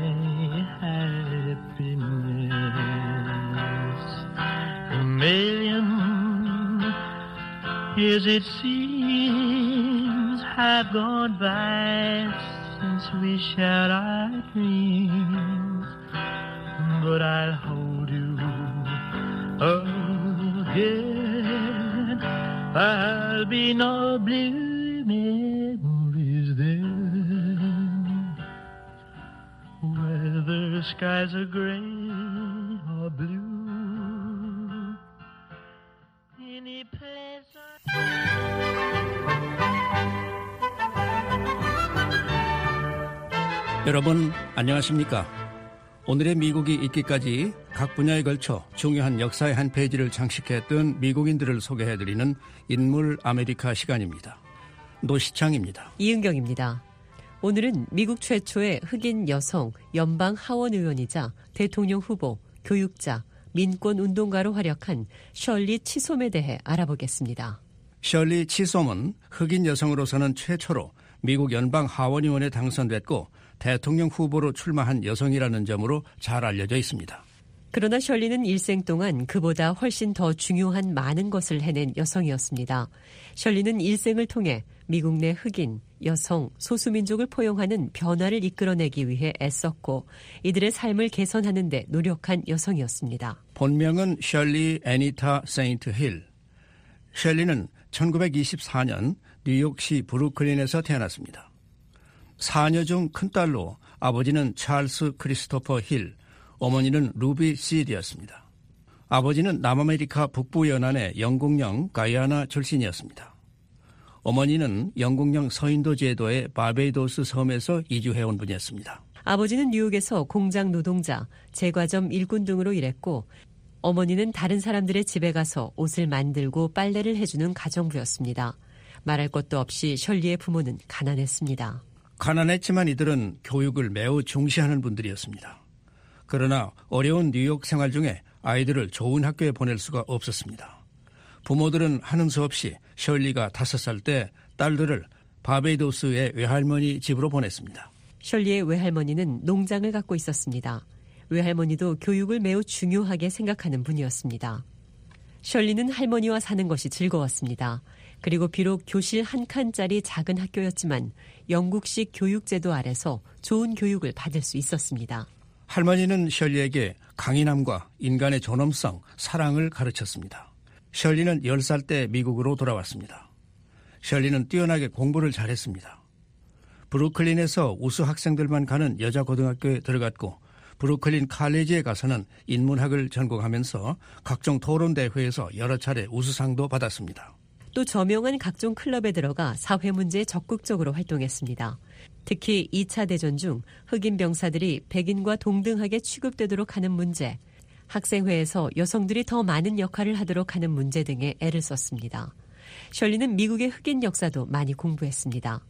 happiness, a million years it seems have gone by since we shared our dreams, but I'll hold you again. There'll be no blue memories then, whether skies are gray or blue. Any place 여러분 안녕하십니까? 오늘의 미국이 있기까지 각 분야에 걸쳐 중요한 역사의 한 페이지를 장식했던 미국인들을 소개해드리는 인물 아메리카 시간입니다. 노시창입니다. 이은경입니다. 오늘은 미국 최초의 흑인 여성 연방 하원 의원이자 대통령 후보, 교육자, 민권운동가로 활약한 셜리 치솜에 대해 알아보겠습니다. 셜리 치솜은 흑인 여성으로서는 최초로 미국 연방 하원의원에 당선됐고 대통령 후보로 출마한 여성이라는 점으로 잘 알려져 있습니다. 그러나 셜리는 일생 동안 그보다 훨씬 더 중요한 많은 것을 해낸 여성이었습니다. 셜리는 일생을 통해 미국 내 흑인, 여성, 소수민족을 포용하는 변화를 이끌어내기 위해 애썼고 이들의 삶을 개선하는 데 노력한 여성이었습니다. 본명은 셜리 애니타 세인트 힐. 셜리는 천구백이십사 년 뉴욕시 브루클린에서 태어났습니다. 사녀 중 큰딸로 아버지는 찰스 크리스토퍼 힐, 어머니는 루비 시드였습니다. 아버지는 남아메리카 북부 연안의 영국령 가이아나 출신이었습니다. 어머니는 영국령 서인도 제도의 바베이도스 섬에서 이주해온 분이었습니다. 아버지는 뉴욕에서 공장 노동자, 제과점 일꾼 등으로 일했고 어머니는 다른 사람들의 집에 가서 옷을 만들고 빨래를 해주는 가정부였습니다. 말할 것도 없이 셜리의 부모는 가난했습니다. 가난했지만 이들은 교육을 매우 중시하는 분들이었습니다. 그러나 어려운 뉴욕 생활 중에 아이들을 좋은 학교에 보낼 수가 없었습니다. 부모들은 하는 수 없이 셜리가 다섯 살 때 딸들을 바베이도스의 외할머니 집으로 보냈습니다. 셜리의 외할머니는 농장을 갖고 있었습니다. 외할머니도 교육을 매우 중요하게 생각하는 분이었습니다. 셜리는 할머니와 사는 것이 즐거웠습니다. 그리고 비록 교실 한 칸짜리 작은 학교였지만 영국식 교육제도 아래서 좋은 교육을 받을 수 있었습니다. 할머니는 셜리에게 강인함과 인간의 존엄성, 사랑을 가르쳤습니다. 셜리는 열 살 때 미국으로 돌아왔습니다. 셜리는 뛰어나게 공부를 잘했습니다. 브루클린에서 우수 학생들만 가는 여자 고등학교에 들어갔고 브루클린 칼리지에 가서는 인문학을 전공하면서 각종 토론대회에서 여러 차례 우수상도 받았습니다. 또 저명한 각종 클럽에 들어가 사회 문제에 적극적으로 활동했습니다. 특히 이 차 대전 중 흑인 병사들이 백인과 동등하게 취급되도록 하는 문제, 학생회에서 여성들이 더 많은 역할을 하도록 하는 문제 등에 애를 썼습니다. 셜리는 미국의 흑인 역사도 많이 공부했습니다.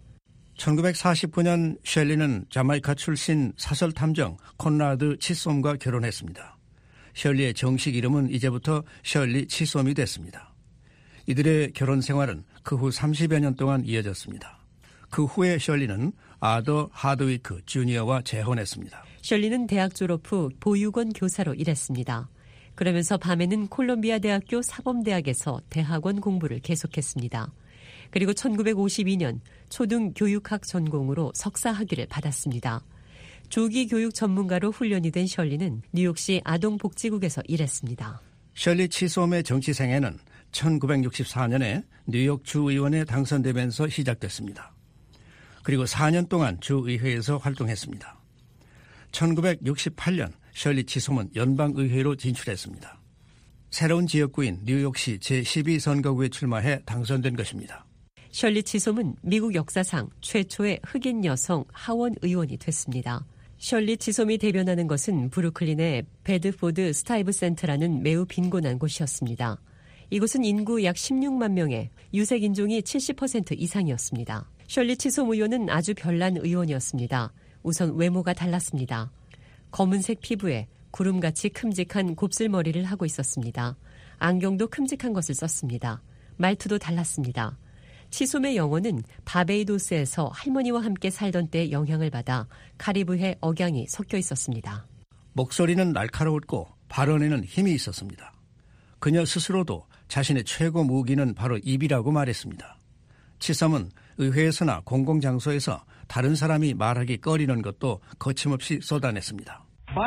천구백사십구 년 셜리는 자마이카 출신 사설탐정 콘라드 치솜과 결혼했습니다. 셜리의 정식 이름은 이제부터 셜리 치솜이 됐습니다. 이들의 결혼 생활은 그 후 삼십여 년 동안 이어졌습니다. 그 후에 셜리는 아더 하드위크 주니어와 재혼했습니다. 셜리는 대학 졸업 후 보육원 교사로 일했습니다. 그러면서 밤에는 콜롬비아 대학교 사범대학에서 대학원 공부를 계속했습니다. 그리고 천구백오십이 년 초등교육학 전공으로 석사 학위를 받았습니다. 조기 교육 전문가로 훈련이 된 셜리는 뉴욕시 아동복지국에서 일했습니다. 셜리 치솜의 정치 생애는 천구백육십사 년에 뉴욕 주의원에 당선되면서 시작됐습니다. 그리고 사 년 동안 주의회에서 활동했습니다. 천구백육십팔 년 셜리 치솜은 연방의회로 진출했습니다. 새로운 지역구인 뉴욕시 제십이 선거구에 출마해 당선된 것입니다. 셜리 치솜은 미국 역사상 최초의 흑인 여성 하원 의원이 됐습니다. 셜리 치솜이 대변하는 것은 브루클린의 베드포드 스타이브센터라는 매우 빈곤한 곳이었습니다. 이곳은 인구 약 십육만 명에 유색 인종이 칠십 퍼센트 이상이었습니다. 셜리 치솜 의원은 아주 별난 의원이었습니다. 우선 외모가 달랐습니다. 검은색 피부에 구름같이 큼직한 곱슬머리를 하고 있었습니다. 안경도 큼직한 것을 썼습니다. 말투도 달랐습니다. 치솜의 영어는 바베이도스에서 할머니와 함께 살던 때 영향을 받아 카리브해 억양이 섞여 있었습니다. 목소리는 날카로웠고 발언에는 힘이 있었습니다. 그녀 스스로도 자신의 최고 무기는 바로 입이라고 말했습니다. 치솜은 의회에서나 공공장소에서 다른 사람이 말하기 꺼리는 것도 거침없이 쏟아냈습니다.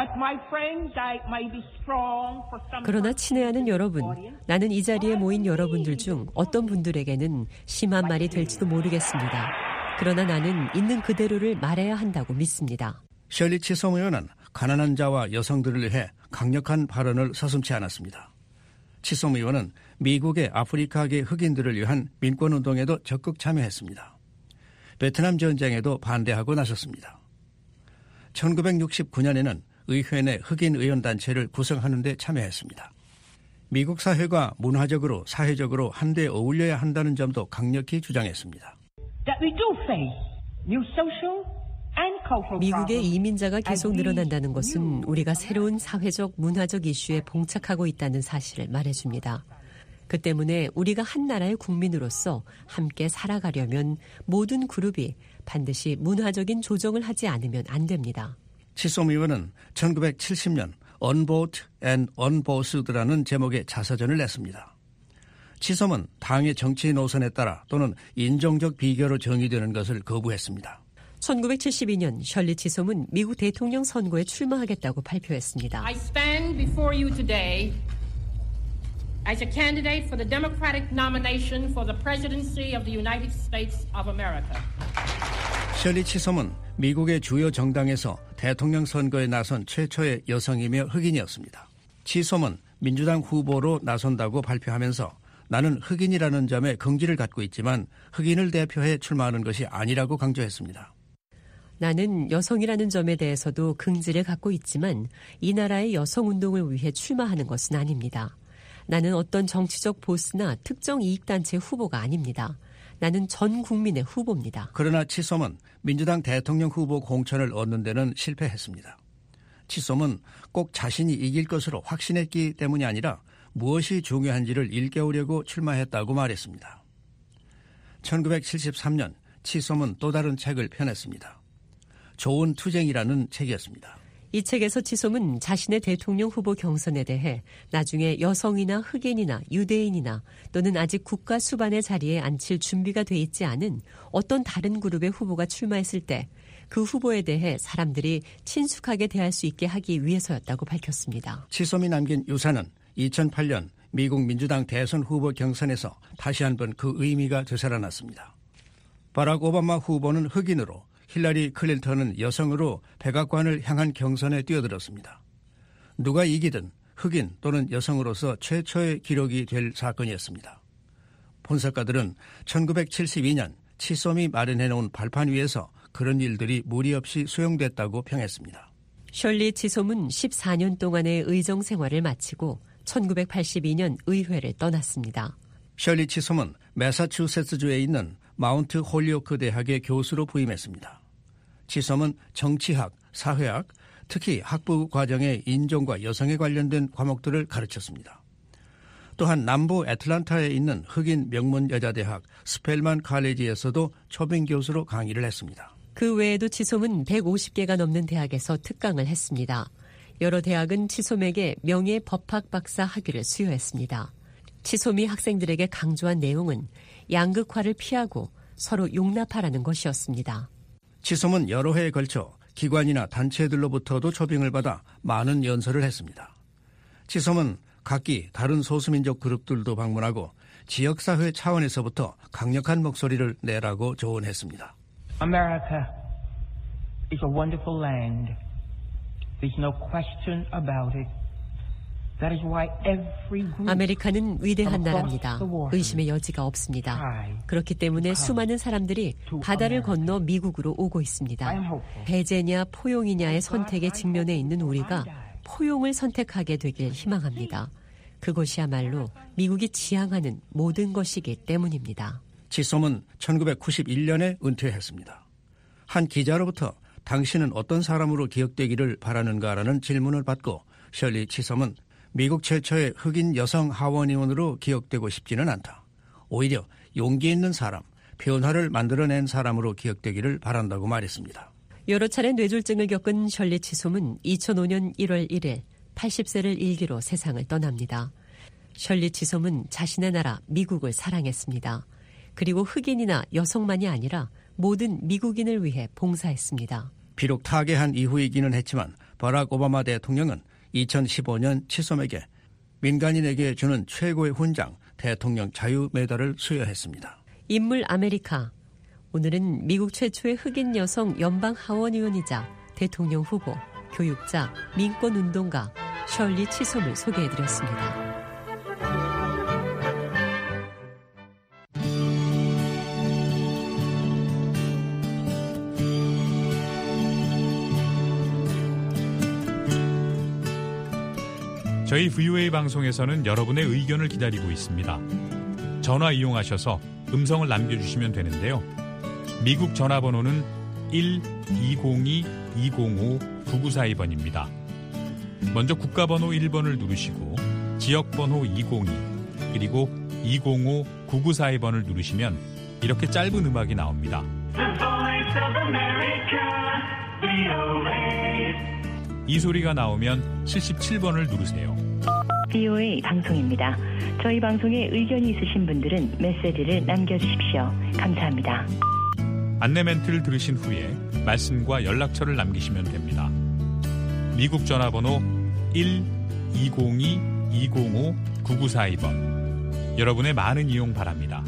그러나 친애하는 여러분, 나는 이 자리에 모인 여러분들 중 어떤 분들에게는 심한 말이 될지도 모르겠습니다. 그러나 나는 있는 그대로를 말해야 한다고 믿습니다. 셜리 치솜 의원은 가난한 자와 여성들을 위해 강력한 발언을 서슴지 않았습니다. 치솜 의원은 미국의 아프리카계 흑인들을 위한 민권운동에도 적극 참여했습니다. 베트남 전쟁에도 반대하고 나섰습니다. 천구백육십구 년에는 의회 내 흑인 의원단체를 구성하는 데 참여했습니다. 미국 사회가 문화적으로 사회적으로 한데 어울려야 한다는 점도 강력히 주장했습니다. 미국의 이민자가 계속 늘어난다는 것은 우리가 새로운 사회적 문화적 이슈에 봉착하고 있다는 사실을 말해줍니다. 그 때문에 우리가 한 나라의 국민으로서 함께 살아가려면 모든 그룹이 반드시 문화적인 조정을 하지 않으면 안 됩니다. 치솜 의원은 천구백칠십 년 Unvoted and Unbossed라는 제목의 자서전을 냈습니다. 치솜은 당의 정치 노선에 따라 또는 인종적 비교로 정의되는 것을 거부했습니다. 천구백칠십이 년 셜리 치솜은 미국 대통령 선거에 출마하겠다고 발표했습니다. I stand before you today as a candidate for the Democratic nomination for the presidency of the United States of America. 셜리 치솜은 미국의 주요 정당에서 대통령 선거에 나선 최초의 여성이며 흑인이었습니다. 치솜은 민주당 후보로 나선다고 발표하면서 나는 흑인이라는 점에 긍지를 갖고 있지만 흑인을 대표해 출마하는 것이 아니라고 강조했습니다. 나는 여성이라는 점에 대해서도 긍지를 갖고 있지만 이 나라의 여성운동을 위해 출마하는 것은 아닙니다. 나는 어떤 정치적 보스나 특정 이익단체 후보가 아닙니다. 나는 전 국민의 후보입니다. 그러나 치솜은 민주당 대통령 후보 공천을 얻는 데는 실패했습니다. 치솜은 꼭 자신이 이길 것으로 확신했기 때문이 아니라 무엇이 중요한지를 일깨우려고 출마했다고 말했습니다. 천구백칠십삼 년 치솜은 또 다른 책을 펴냈습니다. 좋은 투쟁이라는 책이었습니다. 이 책에서 치솜은 자신의 대통령 후보 경선에 대해 나중에 여성이나 흑인이나 유대인이나 또는 아직 국가 수반의 자리에 앉힐 준비가 돼 있지 않은 어떤 다른 그룹의 후보가 출마했을 때 그 후보에 대해 사람들이 친숙하게 대할 수 있게 하기 위해서였다고 밝혔습니다. 치솜이 남긴 유산은 이천팔 년 미국 민주당 대선 후보 경선에서 다시 한번 그 의미가 되살아났습니다. 바락 오바마 후보는 흑인으로 힐러리 클린턴은 여성으로 백악관을 향한 경선에 뛰어들었습니다. 누가 이기든 흑인 또는 여성으로서 최초의 기록이 될 사건이었습니다. 분석가들은 천구백칠십이 년 치솜이 마련해놓은 발판 위에서 그런 일들이 무리 없이 수용됐다고 평했습니다. 셜리 치솜은 십사 년 동안의 의정 생활을 마치고 천구백팔십이 년 의회를 떠났습니다. 셜리 치솜은 매사추세츠주에 있는 마운트 홀리오크 대학의 교수로 부임했습니다. 치솜은 정치학, 사회학, 특히 학부 과정의 인종과 여성에 관련된 과목들을 가르쳤습니다. 또한 남부 애틀란타에 있는 흑인 명문 여자대학 스펠만 칼리지에서도 초빙 교수로 강의를 했습니다. 그 외에도 치솜은 백오십 개가 넘는 대학에서 특강을 했습니다. 여러 대학은 치솜에게 명예 법학 박사 학위를 수여했습니다. 치솜이 학생들에게 강조한 내용은 양극화를 피하고 서로 용납하라는 것이었습니다. 치솜은 여러 해에 걸쳐 기관이나 단체들로부터도 초빙을 받아 많은 연설을 했습니다. 치솜은 각기 다른 소수민족 그룹들도 방문하고 지역사회 차원에서부터 강력한 목소리를 내라고 조언했습니다. America is a wonderful land. There's no question about it. That is why every group 아메리카는 위대한 나라입니다. 의심의 여지가 없습니다. 그렇기 때문에 수많은 사람들이 바다를 건너 미국으로 오고 있습니다. 배제냐 포용이냐의 선택에 직면해 있는 우리가 포용을 선택하게 되길 희망합니다. 그것이야말로 미국이 지향하는 모든 것이기 때문입니다. 치솜은 천구백구십일 년에 은퇴했습니다. 한 기자로부터 당신은 어떤 사람으로 기억되기를 바라는가라는 질문을 받고 셜리 치솜은 미국 최초의 흑인 여성 하원의원으로 기억되고 싶지는 않다. 오히려 용기 있는 사람, 변화를 만들어낸 사람으로 기억되기를 바란다고 말했습니다. 여러 차례 뇌졸중을 겪은 셜리 치솜은 이천오 년 일월 일일 팔십 세를 일기로 세상을 떠납니다. 셜리 치솜은 자신의 나라 미국을 사랑했습니다. 그리고 흑인이나 여성만이 아니라 모든 미국인을 위해 봉사했습니다. 비록 타계한 이후이기는 했지만 버락 오바마 대통령은 이천십오 년 치솜에게 민간인에게 주는 최고의 훈장 대통령 자유 메달을 수여했습니다. 인물 아메리카. 오늘은 미국 최초의 흑인 여성 연방 하원의원이자 대통령 후보, 교육자, 민권운동가 셜리 치솜을 소개해드렸습니다. 저희 브이오에이 방송에서는 여러분의 의견을 기다리고 있습니다. 전화 이용하셔서 음성을 남겨주시면 되는데요. 미국 전화번호는 일 이공이 이공오 구구사이 번입니다. 먼저 국가번호 일 번을 누르시고 지역번호 이공이 그리고 이공오 구구사이 번을 누르시면 이렇게 짧은 음악이 나옵니다. 이 소리가 나오면 칠십칠 번을 누르세요. 브이오에이 방송입니다. 저희 방송에 의견이 있으신 분들은 메시지를 남겨주십시오. 감사합니다. 안내 멘트를 들으신 후에 말씀과 연락처를 남기시면 됩니다. 미국 전화번호 일 이공이 이공오 구구사이 번. 여러분의 많은 이용 바랍니다.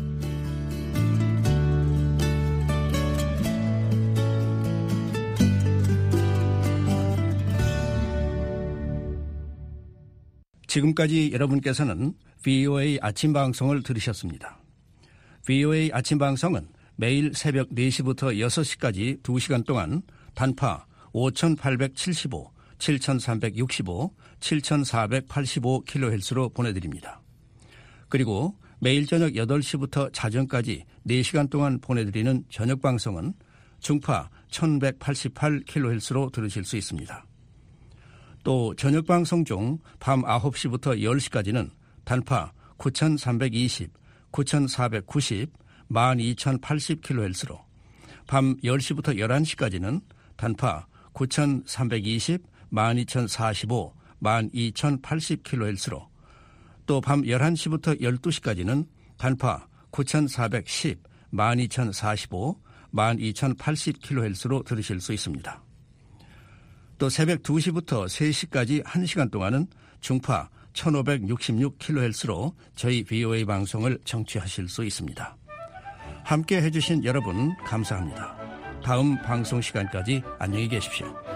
지금까지 여러분께서는 브이오에이 아침 방송을 들으셨습니다. 브이오에이 아침 방송은 매일 새벽 네 시부터 여섯 시까지 두 시간 동안 단파 오천팔백칠십오, 칠천삼백육십오, 칠천사백팔십오 킬로헤르츠로 보내드립니다. 그리고 매일 저녁 여덟 시부터 자정까지 네 시간 동안 보내드리는 저녁 방송은 중파 천백팔십팔 킬로헤르츠로 들으실 수 있습니다. 또 저녁 방송 중 밤 아홉 시부터 열 시까지는 단파 구천삼백이십, 구천사백구십, 만 이천팔십 킬로헤르츠로, 밤 열 시부터 열한 시까지는 단파 구천삼백이십, 만 이천사십오, 만 이천팔십 킬로헤르츠로, 또 밤 열한 시부터 열두 시까지는 단파 구천사백십, 만 이천사십오, 만 이천팔십 킬로헤르츠로 들으실 수 있습니다. 또 새벽 두 시부터 세 시까지 한 시간 동안은 중파 천오백육십육 킬로헤르츠로 저희 브이오에이 방송을 청취하실 수 있습니다. 함께 해주신 여러분 감사합니다. 다음 방송 시간까지 안녕히 계십시오.